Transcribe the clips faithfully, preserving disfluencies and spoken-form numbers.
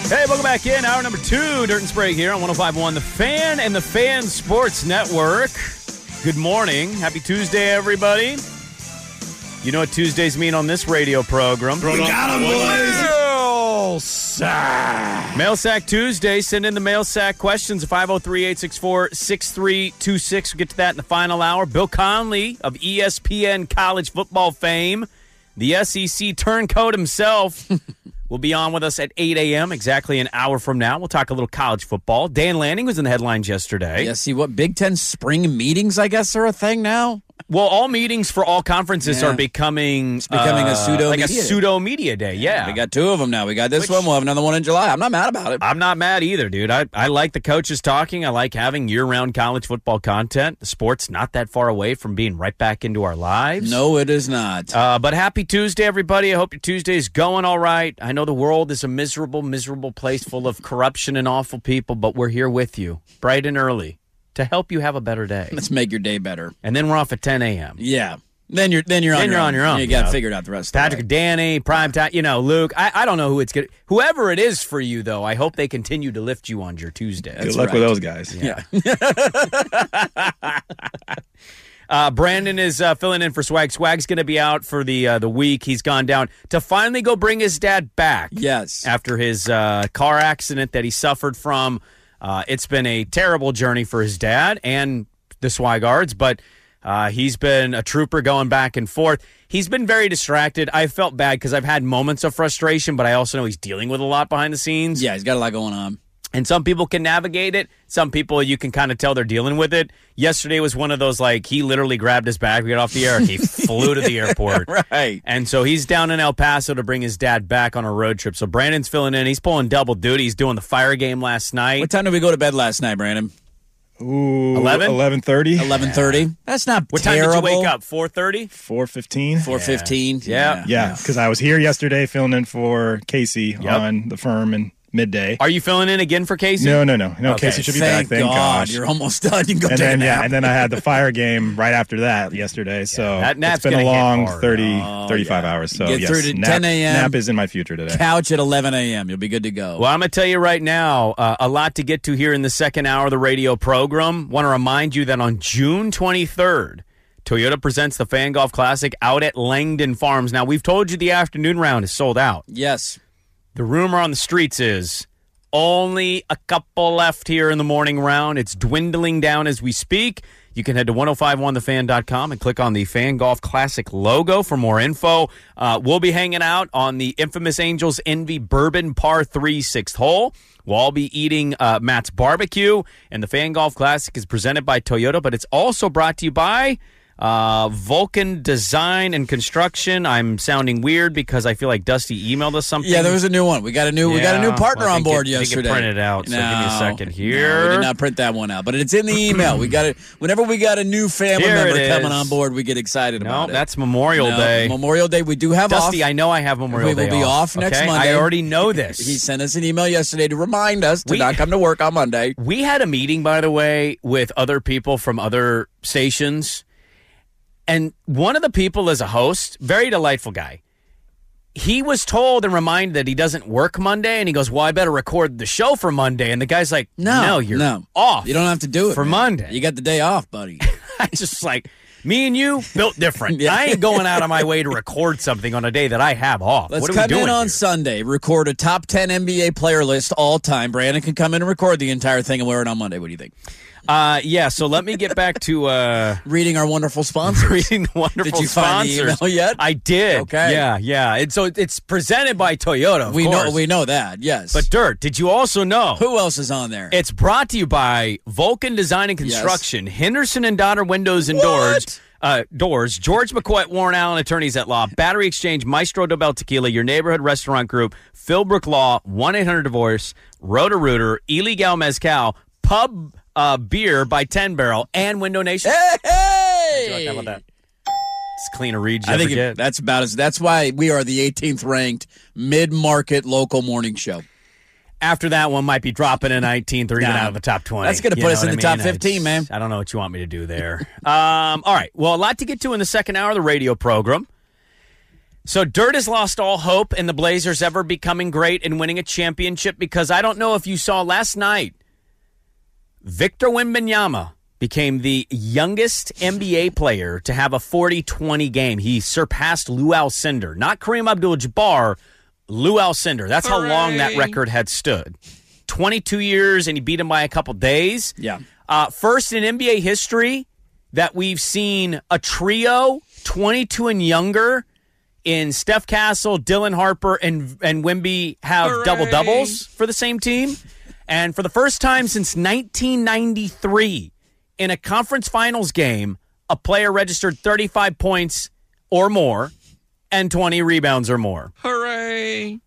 Hey, welcome back in. Hour number two, Dirt and Sprague here on one oh five point one The Fan and the Fan Sports Network. Good morning. Happy Tuesday, everybody. You know what Tuesdays mean on this radio program. We got 'em, boys. Mail Sack. Mail Sack Tuesday. Send in the Mail Sack questions at five oh three, eight six four, six three two six. We'll get to that in the final hour. Bill Conley of E S P N college football fame, the S E C turncoat himself, will be on with us at eight a.m., exactly an hour from now. We'll talk a little college football. Dan Lanning was in the headlines yesterday. Yeah, see what Big Ten spring meetings, I guess, are a thing now? Well, all meetings for all conferences Yeah. are becoming, It's becoming uh, a pseudo like media. a pseudo media day. Yeah, We got two of them now. We got this Which- one. We'll have another one in July. I'm not mad about it. I'm not mad either, dude. I, I like the coaches talking. I like having year-round college football content. The sport's not that far away from being right back into our lives. No, it is not. Uh, but happy Tuesday, everybody. I hope your Tuesday is going all right. I know the world is a miserable, miserable place full of corruption and awful people, but we're here with you, bright and early, to help you have a better day. Let's make your day better. And then we're off at ten a.m. Yeah. Then you're then you're on Then your you're own. on your own. You got Yeah. figured out the rest Patrick, of the way. Danny, Primetime, you know, Luke. I, I don't know who it's good. Whoever it is for you, though, I hope they continue to lift you on your Tuesday. Good luck right. with those guys. Yeah. Uh, Brandon is uh, filling in for Swag. Swag's going to be out for the uh, the week. He's gone down to finally go bring his dad back. Yes. After his uh, car accident that he suffered from. Uh, it's been a terrible journey for his dad and the Swagards, but uh, he's been a trooper going back and forth. He's been very distracted. I felt bad because I've had moments of frustration, but I also know he's dealing with a lot behind the scenes. Yeah, he's got a lot going on. And some people can navigate it. Some people, you can kind of tell they're dealing with it. Yesterday was one of those, like, he literally grabbed his bag, we got off the air, he flew to the airport. Right. And so he's down in El Paso to bring his dad back on a road trip. So Brandon's filling in. He's pulling double duty. He's doing the fire game last night. What time did we go to bed last night, Brandon? Ooh, eleven? eleven thirty? eleven thirty. That's not What terrible. time did you wake up? four thirty? four fifteen? four fifteen. Yeah. Yeah, because I was here yesterday filling in for Casey Yep. on the firm and midday. Are you filling in again for Casey? No, no, no. No, Okay, Casey should be Thank back. Thank God. gosh. You're almost done. You can go and take then, a nap. yeah, and then I had the fire game right after that yesterday. So that nap's it's been a gonna hit long hard. thirty, Oh, thirty-five yeah. hours. So Get yes, through to nap, ten a.m. Nap is in my future today. Couch at eleven a.m. You'll be good to go. Well, I'm going to tell you right now, uh, a lot to get to here in the second hour of the radio program. Want to remind you that on June twenty-third, Toyota presents the Fan Golf Classic out at Langdon Farms. Now, we've told you the afternoon round is sold out. Yes. The rumor on the streets is only a couple left here in the morning round. It's dwindling down as we speak. You can head to ten fifty-one the fan dot com and click on the Fan Golf Classic logo for more info. Uh, we'll be hanging out on the infamous Angels Envy Bourbon Par three sixth hole. We'll all be eating uh, Matt's Barbecue. And the Fan Golf Classic is presented by Toyota, but it's also brought to you by Uh, Vulcan Design and Construction. I'm sounding weird because I feel like Dusty emailed us something. Yeah, there was a new one. We got a new we got a new Yeah, partner well, I on think board it- I think it yesterday. printed out, so give me a No, second no, here. we did not print that one out, but it's in the email. We got it. Whenever we got a new family Here member it coming is. on board, we get excited No, about it. that's Memorial No, Day. Memorial Day. We do have Dusty, off. I know I have Memorial We will Day be off next okay? Monday. I already know this. He sent us an email yesterday to remind us to We- not come to work on Monday. We had a meeting, by the way, with other people from other stations. And one of the people is a host, very delightful guy. He was told and reminded that he doesn't work Monday, and he goes, well, I better record the show for Monday. And the guy's like, No, no, you're no. off. You don't have to do it for man. Monday. You got the day off, buddy. I just like, me and you, built different. Yeah. I ain't going out of my way to record something on a day that I have off. Let's what are come we doing in on here? Sunday, record a top ten N B A player list all time. Brandon can come in and record the entire thing and wear it on Monday. What do you think? Uh, yeah, so let me get back to uh, Reading our wonderful sponsors. reading the wonderful Did you find the sponsors. email yet? I did. Okay. Yeah, yeah. And so it's presented by Toyota, of we course. know we know that, yes. But Dirt, did you also know? who else is on there? It's brought to you by Vulcan Design and Construction, Henderson and Donner Windows and Doors. Uh, doors, George McCoy, Warren Allen, Attorneys at Law, Battery Exchange, Maestro Dobel Tequila, Your Neighborhood Restaurant Group, Philbrook Law, one eight hundred divorce, Roto-Rooter, Illegal Mezcal, Pub uh, Beer by ten barrel, and Window Nation. Hey, hey! How about that? It's clean a read. I think forget. it, that's about as. That's why we are the eighteenth ranked mid-market local morning show. After that one might be dropping in nineteenth or even Nah. out of the top twenty. That's gonna You put know us in what the I top mean? fifteen, It's- man. I don't know what you want me to do there. um, all right. Well, a lot to get to in the second hour of the radio program. So Dirt has lost all hope in the Blazers ever becoming great and winning a championship because I don't know if you saw last night, Victor Wembanyama became the youngest N B A player to have a forty twenty game. He surpassed Lou Alcindor, not Kareem Abdul-Jabbar, Lou Alcindor. That's Hooray. How long that record had stood. twenty-two years, and he beat him by a couple days. Yeah. Uh, first in N B A history that we've seen a trio, twenty-two and younger, in Steph Castle, Dylan Harper, and and Wemby have Hooray. double-doubles for the same team. And for the first time since nineteen ninety-three, in a conference finals game, a player registered thirty-five points or more and twenty rebounds or more. Hooray!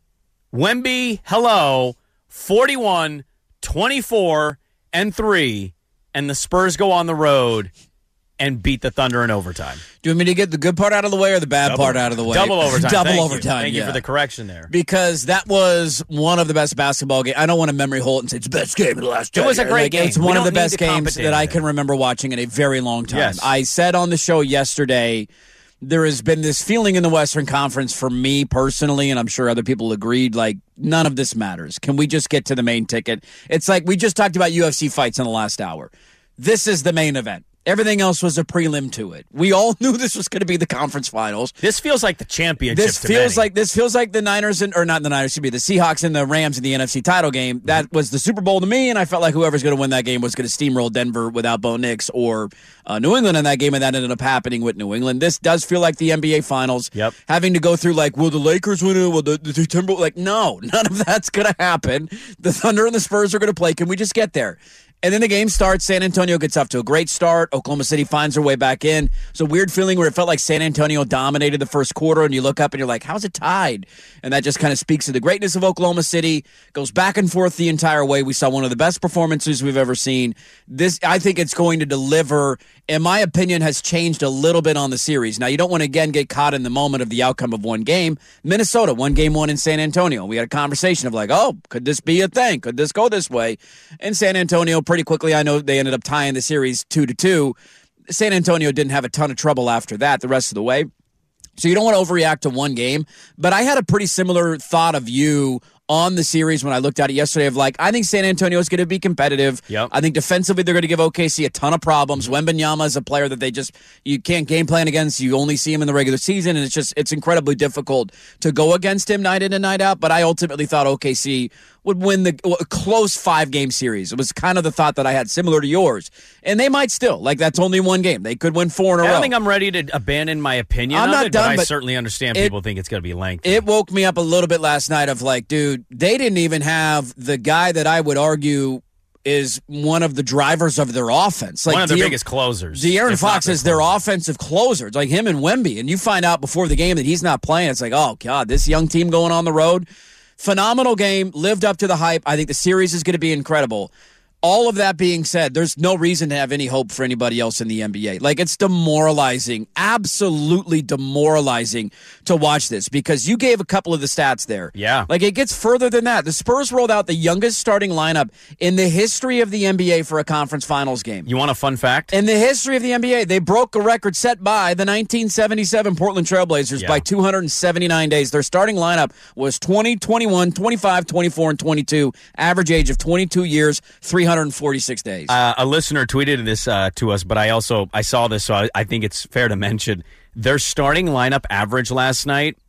Wemby, hello, forty-one, twenty-four, and three, and the Spurs go on the road and beat the Thunder in overtime. Do you want me to get the good part out of the way or the bad Double. part out of the way? Double overtime. Double Thank overtime. You. Thank yeah. you for the correction there. Because that was one of the best basketball games. I don't want to memory hold and say it's the best game of the last It was a great like, game. It's one We of the don't best need to games compensate that I on can it. remember watching in a very long time. Yes. I said on the show yesterday, there has been this feeling in the Western Conference for me personally, and I'm sure other people agreed, like, none of this matters. Can we just get to the main ticket? It's like we just talked about U F C fights in the last hour. This is the main event. Everything else was a prelim to it. We all knew this was going to be the conference finals. This feels like the championship. This to feels many. like this feels like the Niners and or not the Niners, excuse me, the Seahawks and the Rams in the N F C title game. That was the Super Bowl to me, and I felt like whoever's going to win that game was going to steamroll Denver without Bo Nix or uh, New England in that game, and that ended up happening with New England. This does feel like the N B A Finals. Yep. Having to go through like, will the Lakers win it? Will the, the Timberwolves? Like, no, none of that's going to happen. The Thunder and the Spurs are going to play. Can we just get there? And then the game starts. San Antonio gets off to a great start. Oklahoma City finds their way back in. It's a weird feeling where it felt like San Antonio dominated the first quarter, and you look up and you're like, how's it tied? And that just kind of speaks to the greatness of Oklahoma City. Goes back and forth the entire way. We saw one of the best performances we've ever seen. This, I think it's going to deliver, in my opinion, has changed a little bit on the series. Now, you don't want to, again, get caught in the moment of the outcome of one game. Minnesota, one game one in San Antonio. We had a conversation of like, oh, could this be a thing? Could this go this way? And San Antonio, pretty quickly, I know they ended up tying the series two to two. San Antonio didn't have a ton of trouble after that the rest of the way. So you don't want to overreact to one game. But I had a pretty similar thought of you on the series when I looked at it yesterday of like, I think San Antonio is going to be competitive. Yep. I think defensively they're going to give O K C a ton of problems. Wembanyama is a player that they just, you can't game plan against. You only see him in the regular season, and it's just, it's incredibly difficult to go against him night in and night out. But I ultimately thought O K C would win the a close five-game series. It was kind of the thought that I had, similar to yours. And they might still. Like, that's only one game. They could win four in a I row. don't think I'm ready to abandon my opinion I'm of not it, done, but I but certainly understand it- people think it's going to be lengthy. It woke me up a little bit last night of like, dude, they didn't even have the guy that I would argue is one of the drivers of their offense. Like one of their De'Aaron- biggest closers. De'Aaron if not Fox is their closer. offensive closer. It's like him and Wemby. And you find out before the game that he's not playing. It's like, oh, God, this young team going on the road. Phenomenal game. Lived up to the hype. I think the series is going to be incredible. All of that being said, there's no reason to have any hope for anybody else in the N B A. Like, it's demoralizing, absolutely demoralizing to watch this because you gave a couple of the stats there. Yeah. Like, it gets further than that. The Spurs rolled out the youngest starting lineup in the history of the N B A for a conference finals game. You want a fun fact? In the history of the N B A, they broke a record set by the nineteen seventy-seven Portland Trailblazers Yeah. by two hundred seventy-nine days. Their starting lineup was twenty, twenty-one, twenty-five, twenty-four, and twenty-two. Average age of twenty-two years, three hundred forty-six days. Uh, a listener tweeted this uh, to us, but I also I saw this, so I, I think it's fair to mention their starting lineup average last night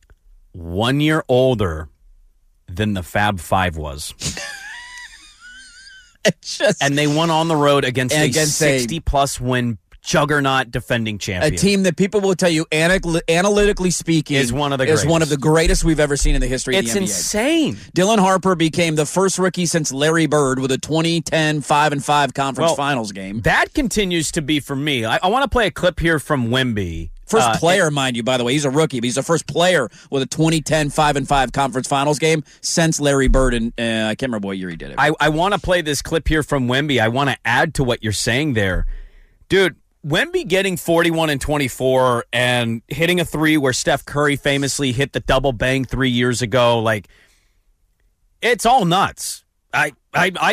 one year older than the Fab Five was, It's just and they won on the road against, Against a a- sixty-plus win juggernaut defending a champion. team that people will tell you, analy- analytically speaking, Is one of the is one of greatest. the greatest we've ever seen in the history It's of the N B A. insane. Dylan Harper became the first rookie since Larry Bird with a twenty ten five and five conference Well, finals game. That continues to be for me. I, I want to play a clip here from Wemby. First Uh, player, mind you, by the way. He's a rookie, but he's the first player with a twenty ten five and five conference finals game since Larry Bird, and uh, I can't remember what year he did it. I, I want to play this clip here from Wemby. I want to add to what you're saying there. Dude, Wemby getting forty-one and twenty-four and hitting a three where Steph Curry famously hit the double bang three years ago, like, it's all nuts. I, I, I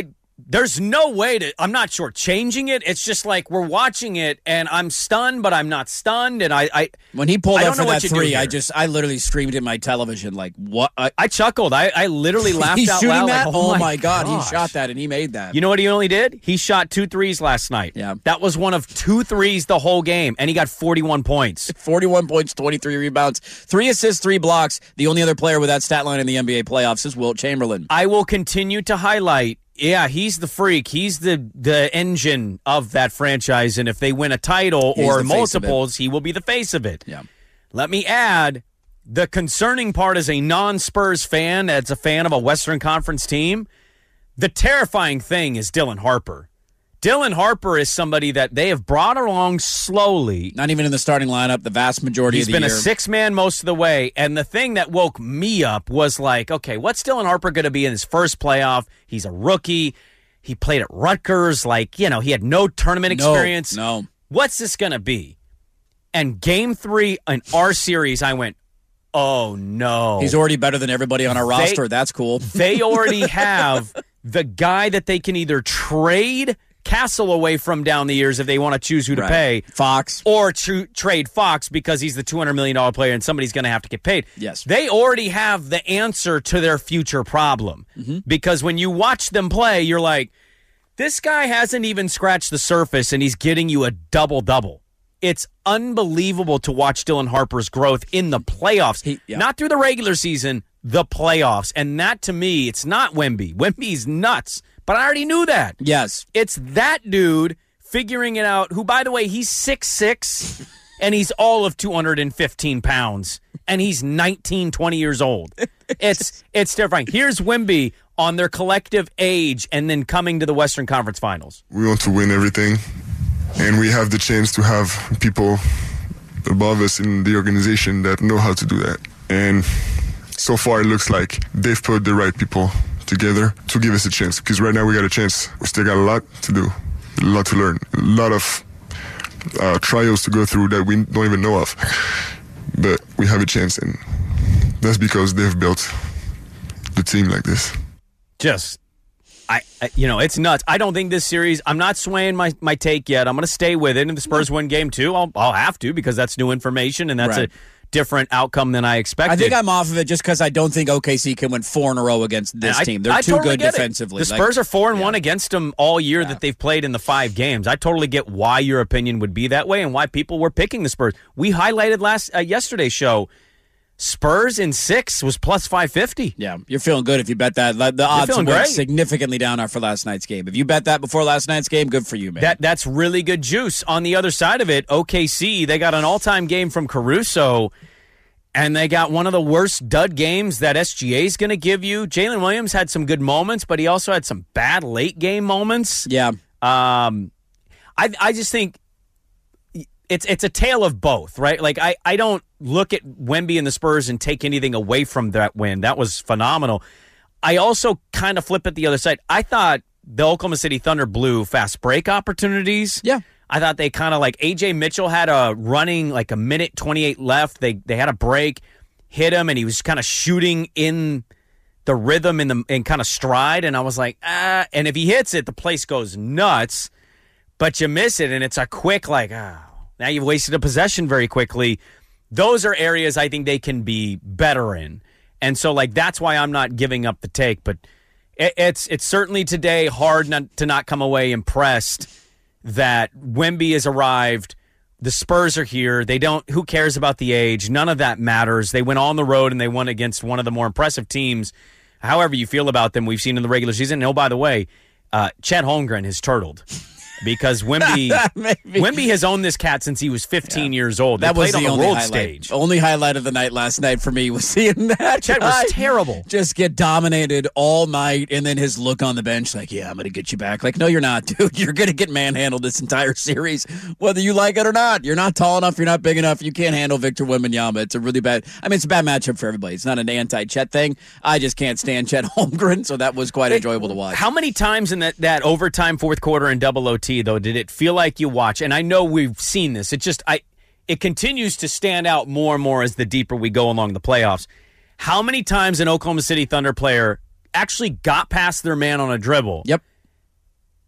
there's no way to, I'm not sure, changing it. It's just like we're watching it, and I'm stunned, but I'm not stunned. And I, I when he pulled I up for that three, I here. just, I literally screamed at my television, like, what? I, I chuckled. I, I literally laughed he's out shooting loud. that? Like, oh, oh, my God, gosh. he shot that, and he made that. You know what he only did? He shot two threes last night. Yeah. That was one of two threes the whole game, and he got forty-one points. forty-one points, twenty-three rebounds, three assists, three blocks. The only other player with that stat line in the N B A playoffs is Wilt Chamberlain. I will continue to highlight, yeah, he's the freak. He's the, the engine of that franchise, and if they win a title He's or the face of it. multiples, he will be the face of it. Yeah. Let me add, the concerning part as a non-Spurs fan, as a fan of a Western Conference team, the terrifying thing is Dylan Harper. Dylan Harper is somebody that they have brought along slowly. Not even in the starting lineup the vast majority He's of the been year. a six-man most of the way, and the thing that woke me up was like, okay, what's Dylan Harper going to be in his first playoff? He's a rookie. He played at Rutgers. Like, you know, he had no tournament No, experience. no. What's this going to be? And game three in our series, I went, oh, no. He's already better than everybody on our They- roster. That's cool. They already have the guy that they can either trade Castle away from down the years if they want to choose who to Right. pay, Fox. or tr- trade Fox because he's the two hundred million dollars player and somebody's going to have to get paid. Yes. They already have the answer to their future problem Mm-hmm. because when you watch them play, you're like, this guy hasn't even scratched the surface and he's getting you a double-double. It's unbelievable to watch Dylan Harper's growth in the playoffs, He- yeah. not through the regular season, the playoffs. And that, to me, it's not Wemby. Wemby's nuts, but I already knew that. Yes. It's that dude figuring it out, who, by the way, he's six six, and he's all of two hundred fifteen pounds, and he's nineteen, twenty years old. It's it's terrifying. Here's Wemby on their collective age and then coming to the Western Conference Finals. We want to win everything, and we have the chance to have people above us in the organization that know how to do that. And so far, it looks like they've put the right people together to give us a chance, because right now we got a chance. We still got a lot to do, a lot to learn, a lot of uh, trials to go through that we don't even know of. But we have a chance, and that's because they've built the team like this. Just, I, I you know, it's nuts. I don't think this series, I'm not swaying my, my take yet. I'm going to stay with it. And if the Spurs win game two, I'll, I'll have to, because that's new information, and that's Right. a different outcome than I expected. I think I'm off of it just because I don't think O K C can win four in a row against this I, team. They're I too totally good get it. defensively. The Like, Spurs are four and yeah. one against them all year that they've played in the five games. I totally get why your opinion would be that way and why people were picking the Spurs. We highlighted last uh, yesterday's show, Spurs in six was plus five fifty. Yeah, you're feeling good if you bet that. The odds feeling went great. significantly down after last night's game. If you bet that before last night's game, good for you, man. That that's really good juice. On the other side of it, O K C, they got an all-time game from Caruso, and they got one of the worst dud games that S G A is going to give you. Jalen Williams had some good moments, but he also had some bad late game moments. yeah. Um, I I just think it's it's a tale of both, right? Like I, I don't look at Wemby and the Spurs and take anything away from that win. That was phenomenal. I also kind of flip it the other side. I thought the Oklahoma City Thunder blew fast break opportunities. Yeah. I thought they kind of like A J Mitchell had a running like a minute twenty-eight left. They they had a break, hit him, and he was kind of shooting in the rhythm in the in kind of stride. And I was like, ah. And if he hits it, the place goes nuts. But you miss it, and it's a quick like, ah. Now you've wasted a possession very quickly. Those are areas I think they can be better in. And so, like, that's why I'm not giving up the take. But it, it's it's certainly today hard not, to not come away impressed that Wemby has arrived. The Spurs are here. They don't. Who cares about the age? None of that matters. They went on the road and they won against one of the more impressive teams. However you feel about them, we've seen in the regular season. And oh, by the way, uh, Chet Holmgren has turtled. Because Wemby, Wemby has owned this cat since he was fifteen yeah. years old. They that was played the on the only world highlight. stage. Only highlight of the night last night for me was seeing that. Chet was terrible. Just get dominated all night, and then his look on the bench, like, yeah, I'm going to get you back. Like, no, you're not, dude. You're going to get manhandled this entire series, whether you like it or not. You're not tall enough. You're not big enough. You can't handle Victor Wembanyama. It's a really bad. I mean, it's a bad matchup for everybody. It's not an anti-Chet thing. I just can't stand Chet Holmgren, so that was quite enjoyable to watch. How many times in that, that overtime fourth quarter and double O T, though, did it feel like you watch? And I know we've seen this. It just I it continues to stand out more and more as the deeper we go along the playoffs. How many times an Oklahoma City Thunder player actually got past their man on a dribble? Yep.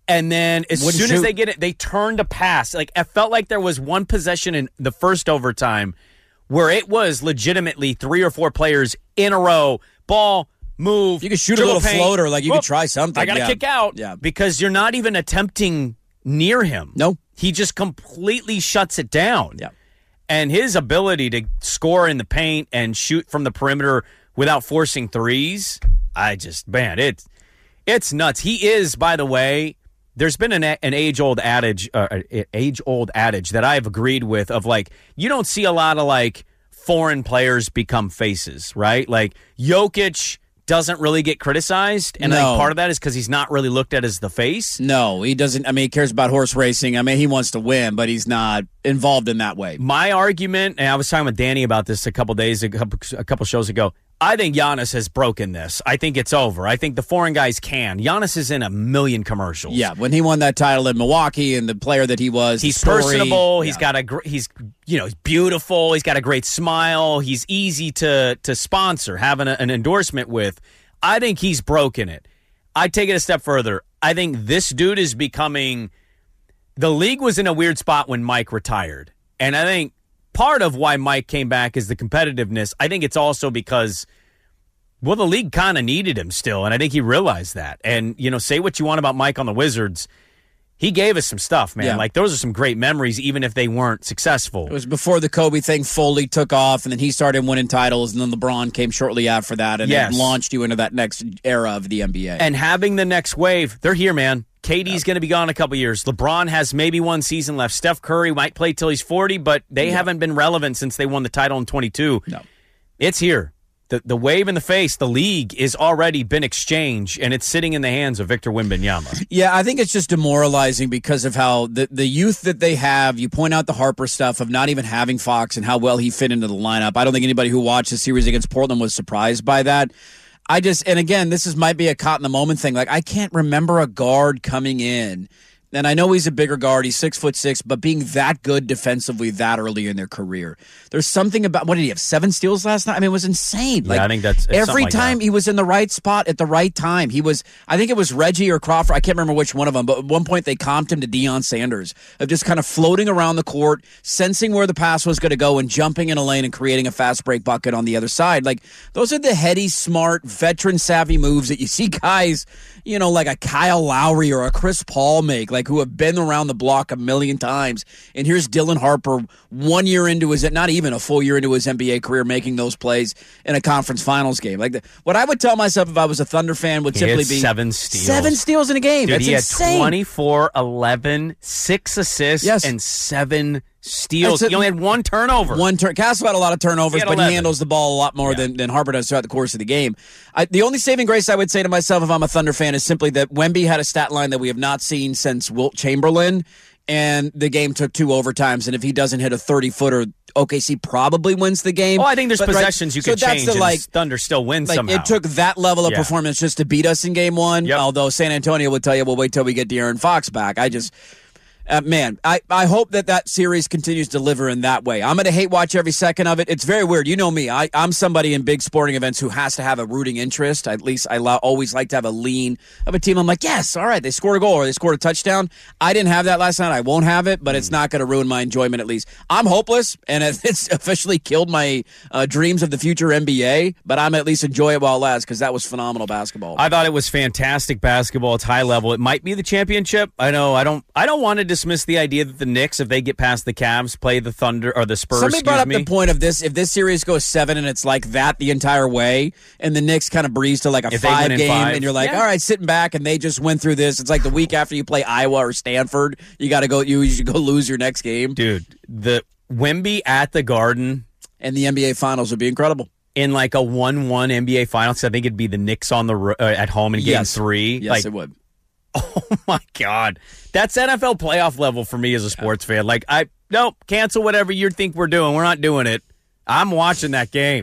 And then as Wouldn't soon shoot. as they get it, they turn to pass. Like, I felt like there was one possession in the first overtime where it was legitimately three or four players in a row. Ball, move. You could shoot a dribble little paint, floater, like you whoop, could try something. I got to yeah. kick out Yeah. because you're not even attempting near him. No. He just completely shuts it down. Yeah. And his ability to score in the paint and shoot from the perimeter without forcing threes, I just, man, it's, it's nuts. He is, by the way, there's been an, an age-old adage, uh, age-old adage that I've agreed with of, like, you don't see a lot of, like, foreign players become faces, right? Like, Jokic doesn't really get criticized, and I No. think part of that is because he's not really looked at as the face. No, he doesn't. I mean, he cares about horse racing. I mean, he wants to win, but he's not involved in that way. My argument, and I was talking with Danny about this a couple days, a couple, a couple shows ago, I think Giannis has broken this. I think it's over. I think the foreign guys can. Giannis is in a million commercials. Yeah, when he won that title in Milwaukee and the player that he was, He's the story, personable. yeah. He's got a gr- he's you know he's beautiful. He's got a great smile. He's easy to to sponsor, having a, an endorsement with. I think he's broken it. I take it a step further. I think this dude is becoming. The league was in a weird spot when Mike retired, and I think part of why Mike came back is the competitiveness. I think it's also because, well, the league kind of needed him still, and I think he realized that. And, you know, say what you want about Mike on the Wizards, he gave us some stuff, man. Yeah. Like, those are some great memories, even if they weren't successful. It was before the Kobe thing fully took off, and then he started winning titles, and then LeBron came shortly after that, and Yes. it launched you into that next era of the N B A. And having the next wave, they're here, man. K D's going to be gone in a couple years. LeBron has maybe one season left. Steph Curry might play till he's forty, but they Yeah. haven't been relevant since they won the title in twenty-two. No. It's here. The the wave in the face, the league is already been exchanged, and it's sitting in the hands of Victor Wembanyama. Yeah, I think it's just demoralizing because of how the, the youth that they have. You point out the Harper stuff of not even having Fox and how well he fit into the lineup. I don't think anybody who watched the series against Portland was surprised by that. I just, and again, this is might be a caught in the moment thing. Like, I can't remember a guard coming in. And I know he's a bigger guard. He's six foot six, but being that good defensively that early in their career, there's something about what did he have? Seven steals last night. I mean, it was insane. Yeah, like, I think that's- it's every something like time that. he was in the right spot at the right time. He was. I think it was Reggie or Crawford. I can't remember which one of them. But at one point they comped him to Deion Sanders of just kind of floating around the court, sensing where the pass was going to go, and jumping in a lane and creating a fast break bucket on the other side. Like, those are the heady, smart, veteran savvy moves that you see guys, you know, like a Kyle Lowry or a Chris Paul make, like who have been around the block a million times. And here's Dylan Harper, one year into his, not even a full year into his N B A career, making those plays in a conference finals game. Like the, what I would tell myself if I was a Thunder fan would He simply had be seven steals. Seven steals in a game. Dude, That's he insane. had twenty-four, eleven, six assists, Yes. and seven steals. That's He a- only had one turnover. One turn. Castle had a lot of turnovers, He had but eleven. he handles the ball a lot more Yeah. than, than Harper does throughout the course of the game. I, the only saving grace I would say to myself if I'm a Thunder fan is simply that Wemby had a stat line that we have not seen since Wilt Chamberlain, and the game took two overtimes. And if he doesn't hit a thirty-footer, O K C probably wins the game. Oh, I think there's But, right, possessions you so could that's change, the, and like, Thunder still wins Like, somehow. it took that level of Yeah. performance just to beat us in game one. Yep. Although San Antonio would tell you, well, wait till we get De'Aaron Fox back. I just, uh, man, I, I hope that that series continues to deliver in that way. I'm going to hate watch every second of it. It's very weird. You know me. I, I'm somebody in big sporting events who has to have a rooting interest. At least I lo- always like to have a lean of a team. I'm like, yes, all right, they scored a goal or they scored a touchdown. I didn't have that last night. I won't have it, but it's not going to ruin my enjoyment at least. I'm hopeless, and it's officially killed my uh, dreams of the future N B A, but I'm at least enjoy it while it lasts because that was phenomenal basketball. I thought it was fantastic basketball. It's high level. It might be the championship. I know. I don't. I don't want to dismiss the idea that the Knicks, if they get past the Cavs, play the Thunder or the Spurs. Somebody brought up excuse me. the point of this: if this series goes seven and it's like that the entire way, and the Knicks kind of breeze to like a If they win five in game, five, and you're like, yeah. all right, sitting back, and they just went through this. It's like the week after you play Iowa or Stanford, you got to go. You should go lose your next game, Dude, the Wemby at the Garden and the N B A Finals would be incredible. in like a one one N B A Finals. I think it'd be the Knicks on the ro- uh, at home in Game Yes. Three. Yes, like, it would. oh my God, that's N F L playoff level for me as a sports fan. Like, I nope, cancel whatever you think we're doing. We're not doing it. I'm watching that game.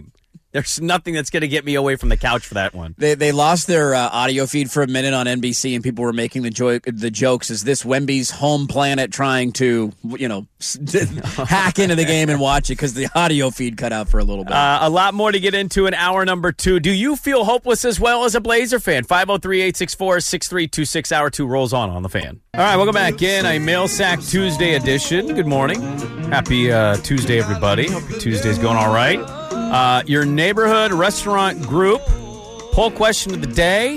There's nothing that's going to get me away from the couch for that one. They they lost their uh, audio feed for a minute on N B C, and people were making the jo- the jokes. Is this Wemby's home planet trying to, you know, hack into the game and watch it because the audio feed cut out for a little bit? Uh, a lot more to get into in hour number two. Do you feel hopeless as well as a Blazer fan? five oh three, eight six four, six three two six. Hour two rolls on on the Fan. All right, welcome back in. A Mail Sack Tuesday edition. Good morning. Happy uh, Tuesday, everybody. Hope your Tuesday's going all right. Uh, your neighborhood restaurant group poll question of the day.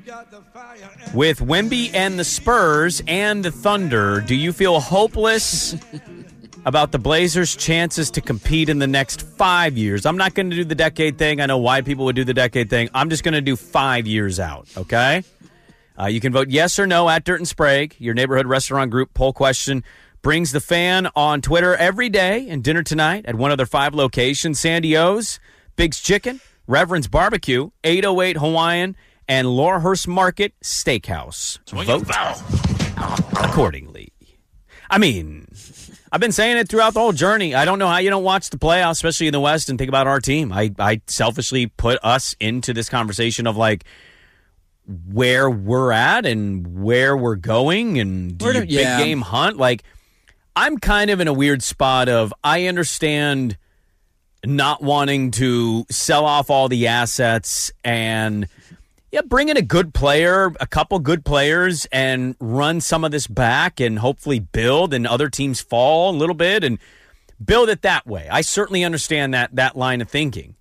With Wemby and the Spurs and the Thunder, do you feel hopeless about the Blazers' chances to compete in the next five years? I'm not going to do the decade thing. I know why people would do the decade thing. I'm just going to do five years out, okay? Uh, you can vote yes or no at Dirt and Sprague. Your neighborhood restaurant group poll question brings the Fan on Twitter every day and dinner tonight at one of their five locations: Sandy O's, Big's Chicken, Reverend's Barbecue, eight oh eight Hawaiian, and Laurelhurst Market Steakhouse. Vote accordingly. I mean, I've been saying it throughout the whole journey. I don't know how you don't watch the playoffs, especially in the West, and think about our team. I, I selfishly put us into this conversation of, like, where we're at and where we're going and do We're you to- big yeah. game hunt. Like, I'm kind of in a weird spot of I understand not wanting to sell off all the assets and yeah, bring in a good player, a couple good players, and run some of this back and hopefully build and other teams fall a little bit and build it that way. I certainly understand that that line of thinking.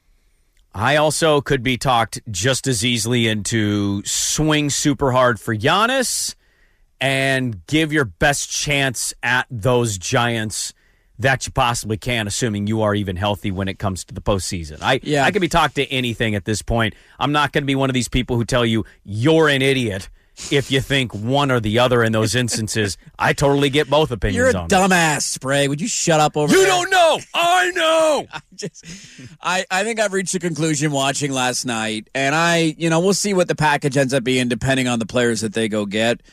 I also could be talked just as easily into swing super hard for Giannis and give your best chance at those Giants that you possibly can, assuming you are even healthy when it comes to the postseason. I Yeah. I could be talked to anything at this point. I'm not going to be one of these people who tell you you're an idiot if you think one or the other in those instances. I totally get both opinions You're a on it. dumbass, Sprague. Would you shut up over You there? don't know. I know. I just, I, I think I've reached a conclusion watching last night, and I, you know, we'll see what the package ends up being depending on the players that they go get.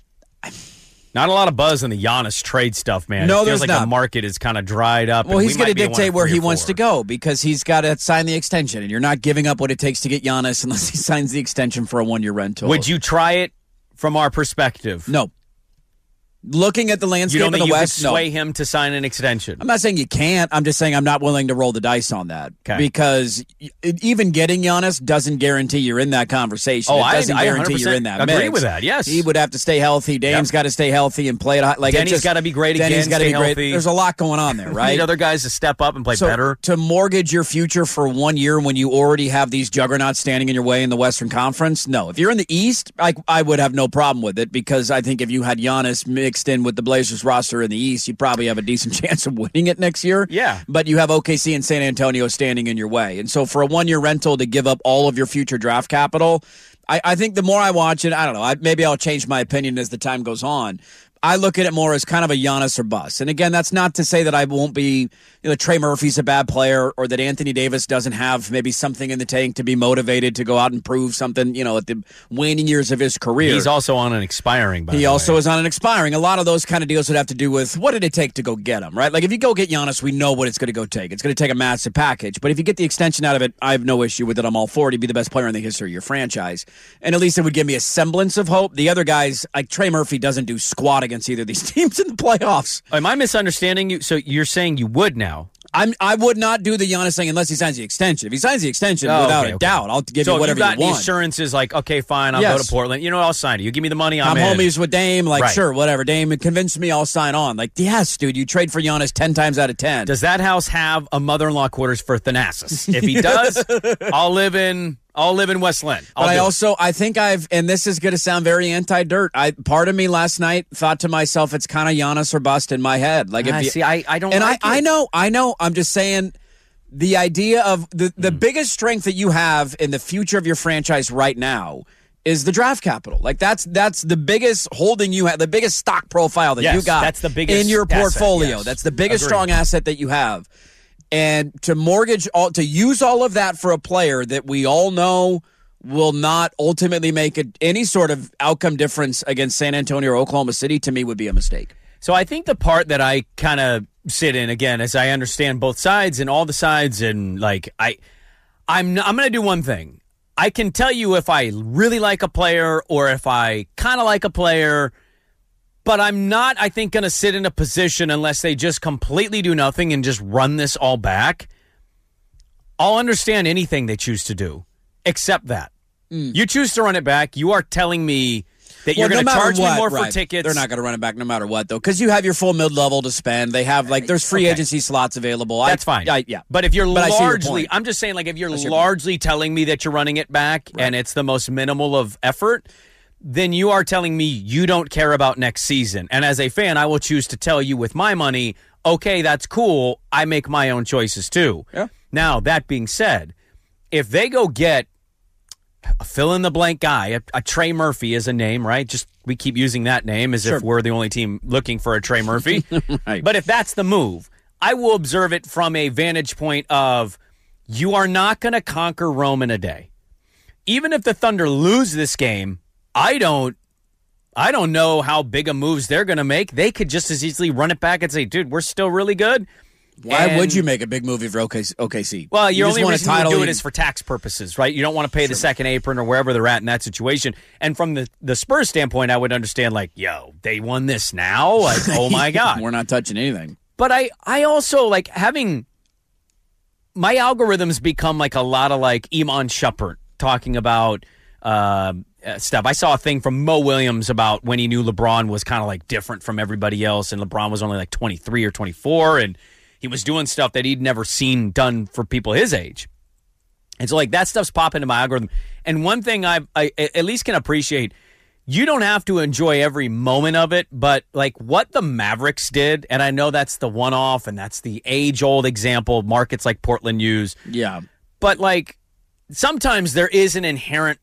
Not a lot of buzz in the Giannis trade stuff, man. No, it feels there's like not. the market is kind of dried up. Well, and he's we going to might be in one dictate of where three he or wants four. to go because he's got to sign the extension, and you're not giving up what it takes to get Giannis unless he signs the extension for a one-year rental. Would you try it from our perspective? No. Looking at the You landscape don't in think the you West, could no. sway him to sign an extension? I'm not saying you can't. I'm just saying I'm not willing to roll the dice on that. Okay. Because y- even getting Giannis doesn't guarantee you're in that conversation. Oh, it I- doesn't I guarantee one hundred you're in percent that agree mix. with that, yes. He would have to stay healthy. Dame's Yep. got to stay healthy and play it high. Like, it Denny's just- gotta be great Denny's again, gotta stay be great. healthy. There's a lot going on there, Need right? other guys to step up and play So better. to mortgage your future for one year when you already have these juggernauts standing in your way in the Western Conference, no. If you're in the East, I, I would have no problem with it because I think if you had Giannis mixed in with the Blazers roster in the East, you'd probably have a decent chance of winning it next year. Yeah. But you have O K C and San Antonio standing in your way. And so for a one-year rental to give up all of your future draft capital, I, I think the more I watch it, I don't know, I, maybe I'll change my opinion as the time goes on. I look at it more as kind of a Giannis or bust. And again, that's not to say that I won't be, you know, Trey Murphy's a bad player or that Anthony Davis doesn't have maybe something in the tank to be motivated to go out and prove something, you know, at the waning years of his career. He's also on an expiring, by He the also way. is on an expiring. A lot of those kind of deals would have to do with what did it take to go get him, right? Like if you go get Giannis, we know what it's going to go take. It's going to take a massive package. But if you get the extension out of it, I have no issue with it. I'm all for it. He'd be the best player in the history of your franchise. And at least it would give me a semblance of hope. The other guys, like Trey Murphy, doesn't do squat against either of these teams in the playoffs. Am I misunderstanding you? So you're saying you would now? I'm, I would not do the Giannis thing unless he signs the extension. If he signs the extension, Oh, without okay, a okay. doubt, I'll give so you whatever you got you the want. assurances like, okay, fine, I'll go Yes. to Portland. You know what, I'll sign it. You give me the money, I'm, I'm in. homies with Dame. Like, Right. sure, whatever. Dame convinced me I'll sign on. Like, yes, dude, you trade for Giannis ten times out of ten. Does that house have a mother-in-law quarters for Thanasis? If he does, I'll live in I'll live in West Lynn. I'll But I do it. also, I think I've, and this is going to sound very anti-dirt. I part of me last night thought to myself, it's kind of Giannis or bust in my head. Like, if I you, see, I, I don't and like I, I it. know, I know. I'm just saying, the idea of the the Hmm. biggest strength that you have in the future of your franchise right now is the draft capital. Like that's that's the biggest holding you have, the biggest stock profile that Yes, you got. that's the biggest in your asset, portfolio. yes. That's the biggest Agreed. strong asset that you have. And to mortgage all to use all of that for a player that we all know will not ultimately make a, any sort of outcome difference against San Antonio or Oklahoma City, to me would be a mistake. So I think the part that I kind of sit in, again, as I understand both sides and all the sides, and like I I'm I'm going to do one thing. I can tell you if I really like a player or if I kind of like a player, but I'm not, I think, going to sit in a position unless they just completely do nothing and just run this all back. I'll understand anything they choose to do, except that. Mm. You choose to run it back, you are telling me that well, you're going to no charge what, me more right. for tickets. They're not going to run it back no matter what, though, because you have your full mid-level to spend. They have, like, there's free okay. agency slots available. That's I, fine. I, yeah. But if you're but largely, I'm just saying, like, if you're largely telling me that you're running it back right. and it's the most minimal of effort, then you are telling me you don't care about next season. And as a fan, I will choose to tell you with my money, okay, that's cool. I make my own choices, too. Yeah. Now, that being said, if they go get a fill-in-the-blank guy, a, a Trey Murphy is a name, right? Just we keep using that name as sure. if we're the only team looking for a Trey Murphy. right. But if that's the move, I will observe it from a vantage point of you are not going to conquer Rome in a day. Even if the Thunder lose this game, I don't I don't know how big a moves they're going to make. They could just as easily run it back and say, dude, we're still really good. Why and, would you make a big movie for O K C? Well, your you only reason you do it you... is for tax purposes, right? You don't want to pay sure. the second apron or wherever they're at in that situation. And from the, the Spurs standpoint, I would understand, like, yo, they won this now? Like, oh, my God. We're not touching anything. But I, I also, like, having my algorithms become, like, a lot of, like, Iman Shumpert talking about uh, stuff. I saw a thing from Mo Williams about when he knew LeBron was kind of, like, different from everybody else, and LeBron was only, like, twenty-three or twenty-four, and he was doing stuff that he'd never seen done for people his age. And so, like, that stuff's popping into my algorithm. And one thing I've, I at least can appreciate, you don't have to enjoy every moment of it, but, like, what the Mavericks did, and I know that's the one-off, and that's the age-old example markets like Portland use. Yeah. But, like, sometimes there is an inherent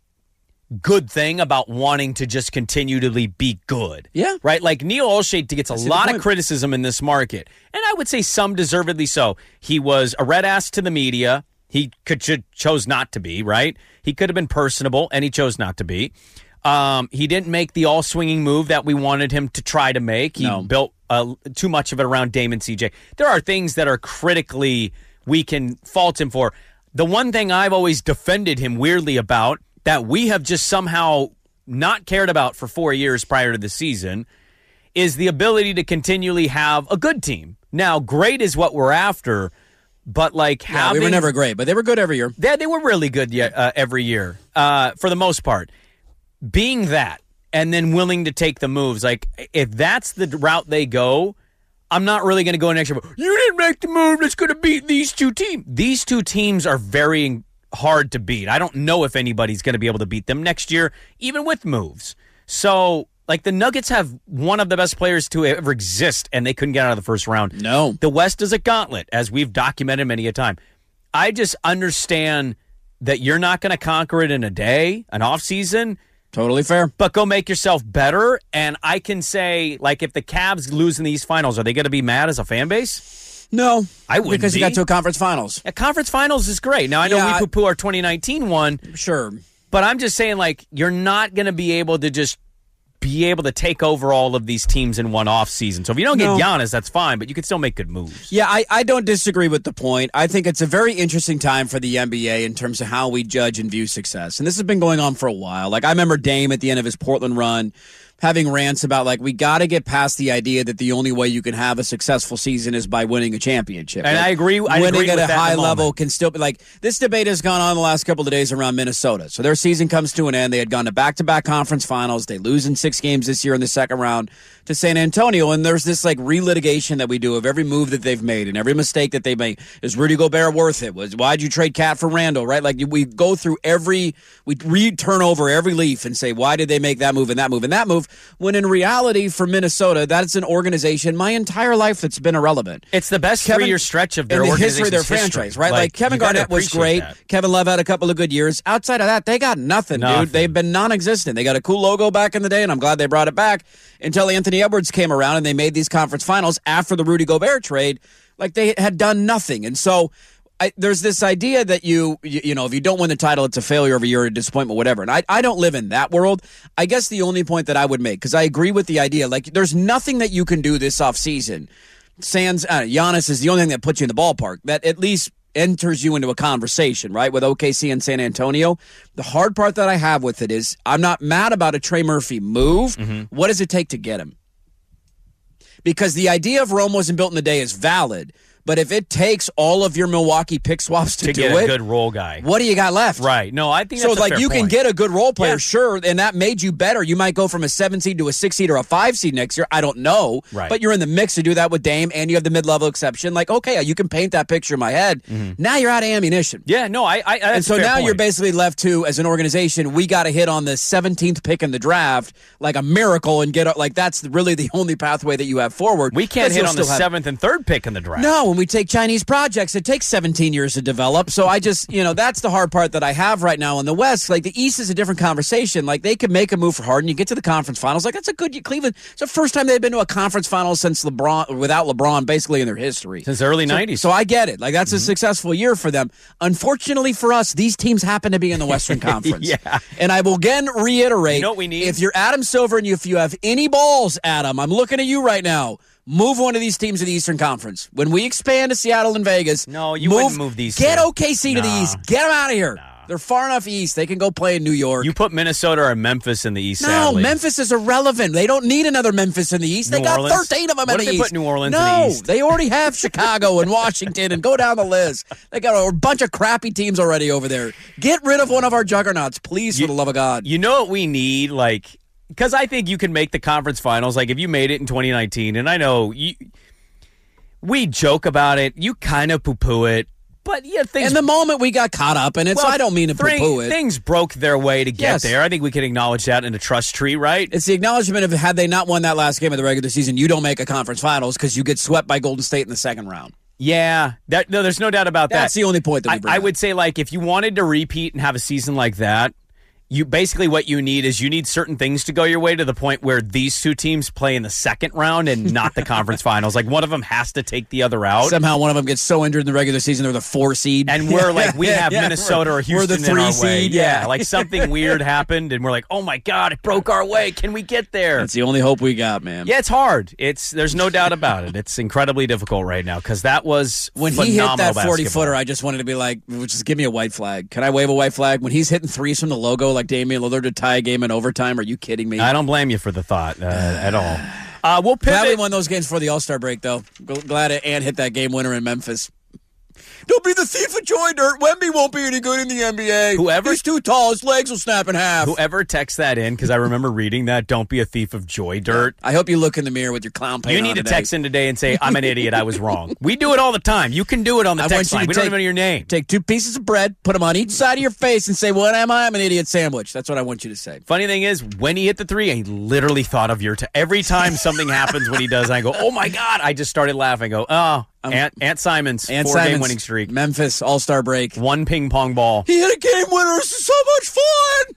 good thing about wanting to just continually be good. Yeah. Right? Like Neil Olshey gets a lot of criticism in this market, and I would say some deservedly so. He was a red ass to the media. He could ch- chose not to be, right? He could have been personable, and he chose not to be. Um, he didn't make the all-swinging move that we wanted him to try to make. He no. built uh, too much of it around Dame and C J. There are things that are critically we can fault him for. The one thing I've always defended him weirdly about that we have just somehow not cared about for four years prior to the season is the ability to continually have a good team. Now, great is what we're after, but like yeah, having... we were never great, but they were good every year. They, they were really good uh, every year, uh, for the most part. Being that, and then willing to take the moves, like if that's the route they go, I'm not really going to go next year. You didn't make the move that's going to beat these two teams. These two teams are very hard to beat. I don't know if anybody's going to be able to beat them next year, even with moves. So, like, the Nuggets have one of the best players to ever exist, and they couldn't get out of the first round. No. The West is a gauntlet, as we've documented many a time. I just understand that you're not going to conquer it in a day, an offseason. Totally fair. But go make yourself better, and I can say, like, if the Cavs lose in these finals, are they going to be mad as a fan base? No, I wouldn't because be. you got to a conference finals. A conference finals is great. Now, I know yeah, we poo-poo our twenty nineteen one. Sure. But I'm just saying, like, you're not going to be able to just be able to take over all of these teams in one off season. So if you don't no. get Giannis, that's fine, but you can still make good moves. Yeah, I, I don't disagree with the point. I think it's a very interesting time for the N B A in terms of how we judge and view success. And this has been going on for a while. Like, I remember Dame at the end of his Portland run having rants about, like, we got to get past the idea that the only way you can have a successful season is by winning a championship. And like, I agree. I winning agree at with a that high in the level moment. can still be like this debate has gone on the last couple of days around Minnesota. So their season comes to an end. They had gone to back-to-back conference finals. They lose in six games this year in the second round to San Antonio. And there's this like relitigation that we do of every move that they've made and every mistake that they made. Is Rudy Gobert worth it? Was why'd you trade Cat for Randall? Right? Like we go through every we re-turn over every leaf and say why did they make that move and that move and that move? When in reality, for Minnesota, that's an organization my entire life that's been irrelevant. It's the best Kevin, three-year stretch of their in the history of their history. franchise, right? Like, Like Kevin Garnett was great. That. Kevin Love had a couple of good years. Outside of that, they got nothing, nothing, dude. They've been non-existent. They got a cool logo back in the day, and I'm glad they brought it back until Anthony Edwards came around and they made these conference finals after the Rudy Gobert trade. Like they had done nothing, and so. I, there's this idea that you, you, you know, if you don't win the title, it's a failure of a year, a disappointment, whatever. And I, I don't live in that world. I guess the only point that I would make, because I agree with the idea, like there's nothing that you can do this offseason. Sans, uh, Giannis is the only thing that puts you in the ballpark that at least enters you into a conversation, right, with O K C and San Antonio. The hard part that I have with it is I'm not mad about a Trey Murphy move. Mm-hmm. What does it take to get him? Because the idea of Rome wasn't built in the day is valid. But if it takes all of your Milwaukee pick swaps to, to do get it, a good role guy, what do you got left? Right. No, I think so. That's a Like fair you point. can get a good role player, Yeah. sure, and that made you better. You might go from a seven seed to a six seed or a five seed next year. I don't know, Right. but you're in the mix to do that with Dame, and you have the mid level exception. Like, okay, you can paint that picture in my head. Mm-hmm. Now you're out of ammunition. Yeah. No, I. I that's And so a fair now point. you're basically left to, as an organization, we got to hit on the seventeenth pick in the draft like a miracle and get like that's really the only pathway that you have forward. We can't Because hit you'll on the still have- seventh and third pick in the draft. No, when we take Chinese projects, it takes seventeen years to develop. So I just, you know, that's the hard part that I have right now in the West. Like the East is a different conversation. Like they could make a move for Harden. You get to the conference finals. Like that's a good Cleveland. It's the first time they've been to a conference final since LeBron, without LeBron, basically in their history. Since the early So- nineties. So I get it. Like that's a successful year for them. Unfortunately for us, these teams happen to be in the Western Conference. Yeah. And I will again reiterate. You know what we need? If you're Adam Silver and you, if you have any balls, Adam, I'm looking at you right now. Move one of these teams to the Eastern Conference. When we expand to Seattle and Vegas, No, you move, wouldn't move these Get two. O K C to the Nah. East. Get them out of here. They're far enough east. They can go play in New York. You put Minnesota or Memphis in the East. no, sadly. Memphis is irrelevant. They don't need another Memphis in the East. They New got Orleans? thirteen of them What in if the they East. put New Orleans in no, the East? they already have Chicago and Washington and go down the list. They got a bunch of crappy teams already over there. Get rid of one of our juggernauts, please, You- for the love of God. You know what we need, like, because I think you can make the conference finals. Like if you made it in twenty nineteen, and I know you, we joke about it, you kind of poo-poo it, but yeah, things. In the moment, we got caught up in it, so well, I don't mean to thing- poo-poo it. Things broke their way to get Yes. there. I think we can acknowledge that in a trust tree, right? It's the acknowledgement of had they not won that last game of the regular season, you don't make a conference finals because you get swept by Golden State in the second round. Yeah, that, no, there's no doubt about that. That's the only point that we I, bring I up. would say, like, if you wanted to repeat and have a season like that, you basically what you need is you need certain things to go your way to the point where these two teams play in the second round and not the conference finals. Like one of them has to take the other out. Somehow one of them gets so injured in the regular season, they're the four seed. And we're like, we have Yeah, Minnesota or we're- Houston we're the in three our way. seed, yeah. like something weird happened, and we're like, oh my god, it broke our way. Can we get there? That's the only hope we got, man. Yeah, it's hard. It's there's no doubt about it. It's incredibly difficult right now because that was When he hit phenomenal that forty basketball. footer, I just wanted to be like, just give me a white flag. Can I wave a white flag? When he's hitting threes from the logo like Damian Lillard to tie a game in overtime, are you kidding me? I don't blame you for the thought uh, at all. Uh, we'll Glad we pivot. won those games for the All-Star break, though. Gl- Glad Ant hit that game winner in Memphis. Don't be the thief of joy, Dirt. Wemby won't be any good in the N B A. Whoever- He's too tall. His legs will snap in half. Whoever texts that in, because I remember reading that, don't be a thief of joy, Dirt. I hope you look in the mirror with your clown paint You on need to today. text in today and say, I'm an idiot, I was wrong. We do it all the time. You can do it on the I text want you line. to We take- don't even know your name. Take two pieces of bread, put them on each side of your face, and say, what am I? I'm an idiot sandwich. That's what I want you to say. Funny thing is, when he hit the three, I literally thought of your. T- every time something happens when he does, I go, "Oh my god!" I just started laughing. I go, "Oh, Ant, Ant Simons, And four game Simons, winning streak, Memphis All-Star break. one ping pong ball." He hit a game winner. This is so much fun.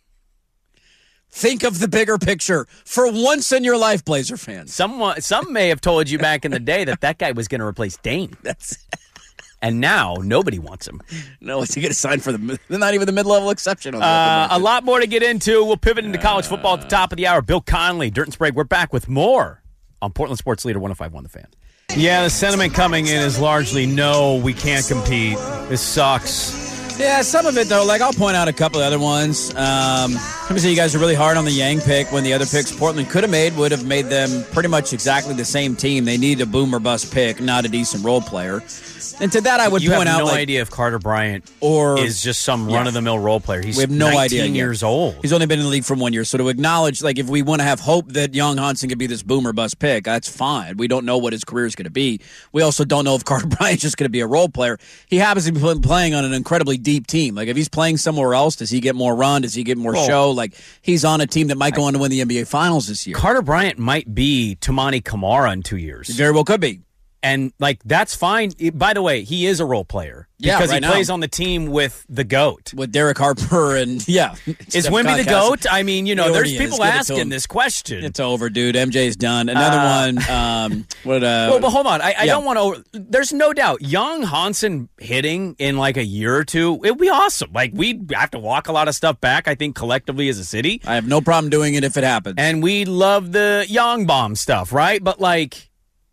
Think of the bigger picture for once in your life, Blazer fans. Someone, some may have told you back in the day that that guy was going to replace Dame, That's and now nobody wants him. no, is he going to sign for the? Not even the mid-level exception. On the Uh, open a market. lot more to get into. We'll pivot into college football at the top of the hour. Bill Conley, Dirt and Sprague. We're back with more on Portland Sports Leader one oh five point one The Fan. Yeah, the sentiment coming in is largely no, we can't compete. This sucks. Yeah, some of it though. Like I'll point out a couple of other ones. Um, obviously, you guys are really hard on the Yang pick when the other picks Portland could have made would have made them pretty much exactly the same team. They need a boom or bust pick, not a decent role player. And to that, I would You point have out no like, idea if Carter Bryant or is just some Yeah. run-of-the-mill role player. He's we have no nineteen idea yet. years old. He's only been in the league for one year, so to acknowledge, like, if we want to have hope that Young Hansen could be this boom or bust pick, that's fine. We don't know what his career is going to be. We also don't know if Carter Bryant's just going to be a role player. He happens to be pl- playing on an incredibly deep team. Like, if he's playing somewhere else, does he get more run? Does he get more Well, show? Like, he's on a team that might go on to win the N B A Finals this year. Carter Bryant might be Tamani Kamara in two years. He very well could be. And, like, that's fine. By the way, he is a role player. Yeah, Because right he plays now. on the team with the GOAT. With Derek Harper and, yeah. Is Steph Wemby the Concastle. GOAT? I mean, you know, He there's already people is. Give it to asking him. this question. It's over, dude. M J's done. Another Uh, one. Um, what? Uh, well, but hold on. I, I yeah. don't want to. There's no doubt. Young Hansen hitting in like a year or two, it would be awesome. Like, we have to walk a lot of stuff back, I think, collectively as a city. I have no problem doing it if it happens. And we love the Young Bomb stuff, right? But, like,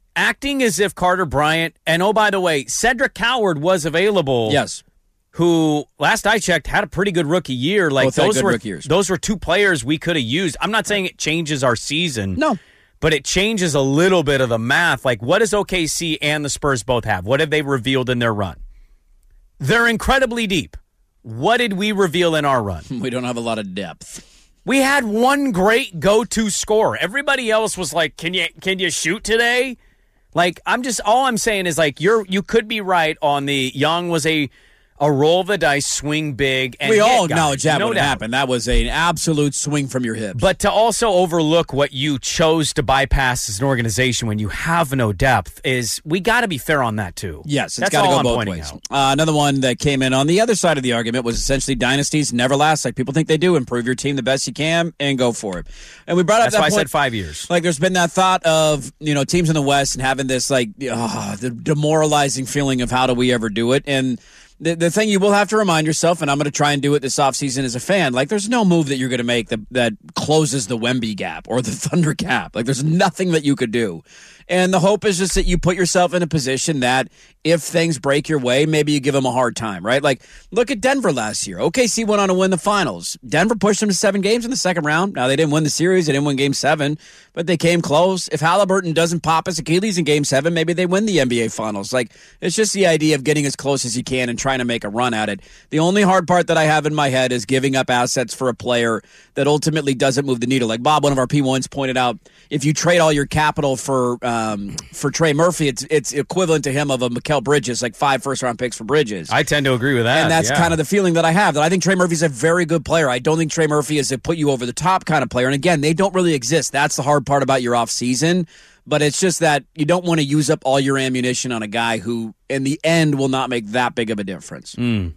acting as if Carter Bryant, and oh, by the way, Cedric Howard was available. Yes. Who, last I checked, had a pretty good rookie year. Like Both had those good were rookie years. those were two players we could have used. I'm not saying it changes our season. No. But it changes a little bit of the math. Like, what does O K C and the Spurs both have? What have they revealed in their run? They're incredibly deep. What did we reveal in our run? We don't have a lot of depth. We had one great go-to scorer. Everybody else was like, "Can you can you shoot today?" Like, I'm just all I'm saying is like you're you could be right on the Young was a a roll of the dice, swing big, and we hit all guys, acknowledge that no would doubt. happen. That was an absolute swing from your hips. But to also overlook what you chose to bypass as an organization when you have no depth is we got to be fair on that too. Yes, it's That's got to all go I'm both pointing ways. out. Uh, another one that came in on the other side of the argument was essentially dynasties never last like people think they do. Improve your team the best you can and go for it. And we brought up That's that why point, I said five years. Like there's been that thought of, you know, teams in the West and having this like oh, the demoralizing feeling of how do we ever do it. And The, the thing you will have to remind yourself, and I'm going to try and do it this offseason as a fan, like there's no move that you're going to make that, that closes the Wemby gap or the Thunder gap. Like there's nothing that you could do. And the hope is just that you put yourself in a position that if things break your way, maybe you give them a hard time, right? Like look at Denver last year. O K C went on to win the finals. Denver pushed them to seven games in the second round. Now, they didn't win the series. They didn't win game seven, but they came close. If Halliburton doesn't pop his Achilles in game seven, maybe they win the N B A finals. Like it's just the idea of getting as close as you can and trying to make a run at it. The only hard part that I have in my head is giving up assets for a player that ultimately doesn't move the needle. Like Bob, one of our P ones, pointed out, if you trade all your capital for um, for Trey Murphy, it's it's equivalent to him of a Mikal Bridges, like five first-round picks for Bridges. I tend to agree with that. And that's yeah. kind of the feeling that I have, that I think Trey Murphy's a very good player. I don't think Trey Murphy is a put-you-over-the-top kind of player. And again, they don't really exist. That's the hard part about your offseason. But it's just that you don't want to use up all your ammunition on a guy who, in the end, will not make that big of a difference. Mm.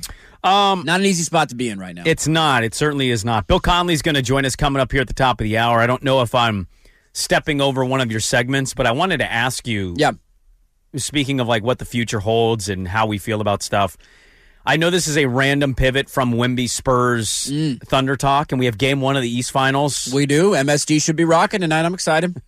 Um, not an easy spot to be in right now. It's not. It certainly is not. Bill Conley's going to join us coming up here at the top of the hour. I don't know if I'm stepping over one of your segments, but I wanted to ask you, yeah. speaking of like what the future holds and how we feel about stuff, I know this is a random pivot from Wemby Spurs mm. Thunder talk, and we have game one of the East Finals. We do. M S G should be rocking tonight. I'm excited.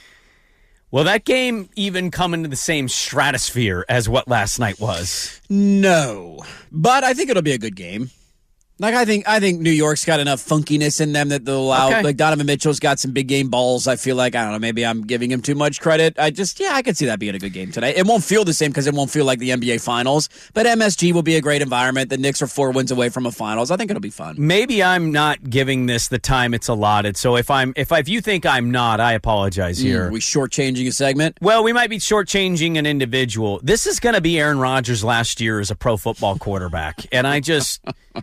Will that game even come into the same stratosphere as what last night was? No. But I think it'll be a good game. Like, I think I think New York's got enough funkiness in them that they'll allow. Okay. Like, Donovan Mitchell's got some big game balls. I feel like, I don't know, maybe I'm giving him too much credit. I just, yeah, I could see that being a good game tonight. It won't feel the same because it won't feel like the N B A Finals, but M S G will be a great environment. The Knicks are four wins away from a Finals. I think it'll be fun. Maybe I'm not giving this the time it's allotted. So if I'm, if, I, if you think I'm not, I apologize here. Mm, we shortchanging a segment? Well, we might be shortchanging an individual. This is going to be Aaron Rodgers last year as a pro football quarterback, and I just.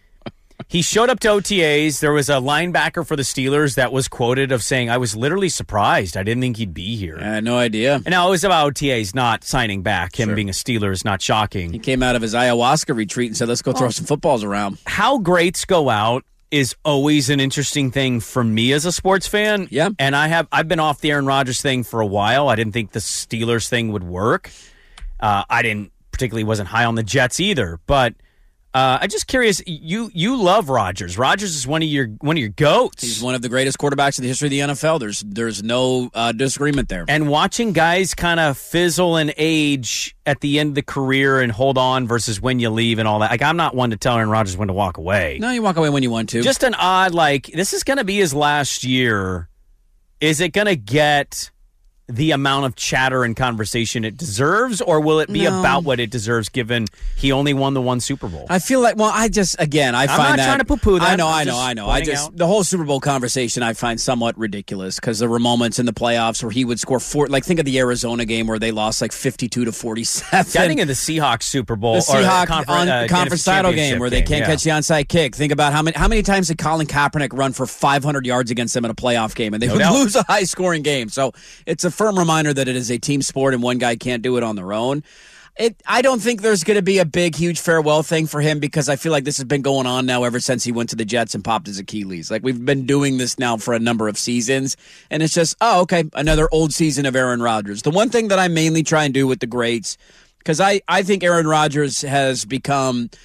He showed up to O T As. There was a linebacker for the Steelers that was quoted of saying, I was literally surprised. I didn't think he'd be here. I had no idea. And now it was about O T As not signing back. Him Sure. being a Steeler is not shocking. He came out of his ayahuasca retreat and said, let's go throw some footballs around. How greats go out is always an interesting thing for me as a sports fan. Yeah. And I have, I've been off the Aaron Rodgers thing for a while. I didn't think the Steelers thing would work. Uh, I didn't particularly wasn't high on the Jets either. But Uh, I'm just curious. You you love Rodgers. Rodgers is one of your one of your goats. He's one of the greatest quarterbacks in the history of the N F L. There's there's no uh, disagreement there. And watching guys kind of fizzle and age at the end of the career and hold on versus when you leave and all that. Like I'm not one to tell Aaron Rodgers when to walk away. No, you walk away when you want to. Just an odd like this is going to be his last year. Is it going to get the amount of chatter and conversation it deserves, or will it be No. about what it deserves given he only won the one Super Bowl? I feel like, well, I just, again, I I'm find not that. trying to poo-poo that. I know, I'm I know, just I know. I pointing just, out. the whole Super Bowl conversation I find somewhat ridiculous because there were moments in the playoffs where he would score four, like think of the Arizona game where they lost like fifty-two to forty-seven. I think of the Seahawks Super Bowl, The or Seahawks confer- on uh, conference N F C title game championship where they can't yeah. catch the onside kick. Think about how many how many times did Colin Kaepernick run for five hundred yards against them in a playoff game, and they No would doubt. lose a high scoring game. So it's a firm reminder that it is a team sport and one guy can't do it on their own. It, I don't think there's going to be a big, huge farewell thing for him because I feel like this has been going on now ever since he went to the Jets and popped his Achilles. Like we've been doing this now for a number of seasons, and it's just, oh, okay, another old season of Aaron Rodgers. The one thing that I mainly try and do with the greats, because I, I think Aaron Rodgers has become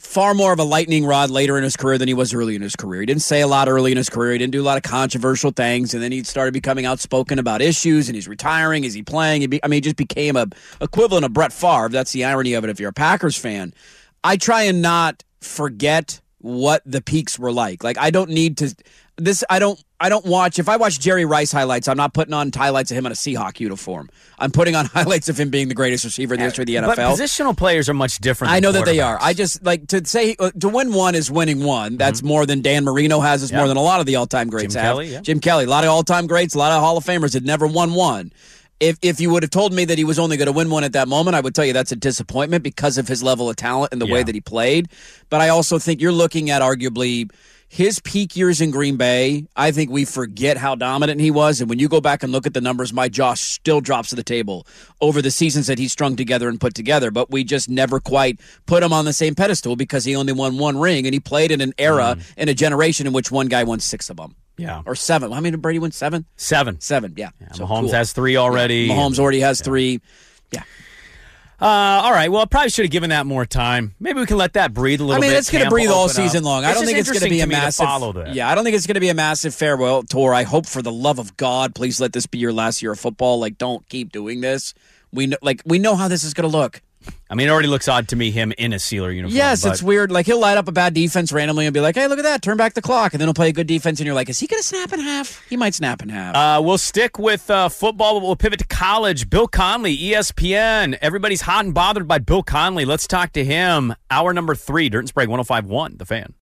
far more of a lightning rod later in his career than he was early in his career. He didn't say a lot early in his career. He didn't do a lot of controversial things, and then he started becoming outspoken about issues, and he's retiring. Is he playing? He be, I mean, he just became a equivalent of Brett Favre. That's the irony of it if you're a Packers fan. I try and not forget what the peaks were like. Like, I don't need to this I don't I don't watch if I watch Jerry Rice highlights, I'm not putting on highlights of him in a Seahawk uniform. I'm putting on highlights of him being the greatest receiver in the history of the N F L. But positional players are much different. I than know that they quarterbacks. are. I just like to say uh, to win one is winning one. That's mm-hmm. more than Dan Marino has. It's yeah. more than a lot of the all-time greats Jim have. Kelly, yeah. Jim Kelly, a lot of all-time greats, a lot of Hall of Famers that never won one. If if you would have told me that he was only going to win one at that moment, I would tell you that's a disappointment because of his level of talent and the yeah. way that he played. But I also think you're looking at arguably his peak years in Green Bay. I think we forget how dominant he was. And when you go back and look at the numbers, my jaw still drops to the table over the seasons that he strung together and put together. But we just never quite put him on the same pedestal because he only won one ring. And he played in an era, mm. in a generation in which one guy won six of them. Yeah. Or seven. How many did Brady win? Seven? Seven. Seven, yeah. yeah so Mahomes cool. has three already. Yeah. Mahomes already has yeah. three. Yeah. Uh, all right. Well, I probably should have given that more time. Maybe we can let that breathe a little bit. I mean, bit. it's going to breathe all season up. long. It's I don't think it's going to be a massive. Follow that. Yeah, I don't think it's going to be a massive farewell tour. I hope, for the love of God, please let this be your last year of football. Like, don't keep doing this. We know, like, we know how this is going to look. I mean, it already looks odd to me, him in a Steeler uniform. Yes, but. it's weird. Like, he'll light up a bad defense randomly and be like, hey, look at that, turn back the clock. And then he'll play a good defense, and you're like, is he going to snap in half? He might snap in half. Uh, we'll stick with uh, football, but we'll pivot to college. Bill Conley, E S P N. Everybody's hot and bothered by Bill Conley. Let's talk to him. Hour number three, Dirt and Sprague, one oh five point one, The Fan.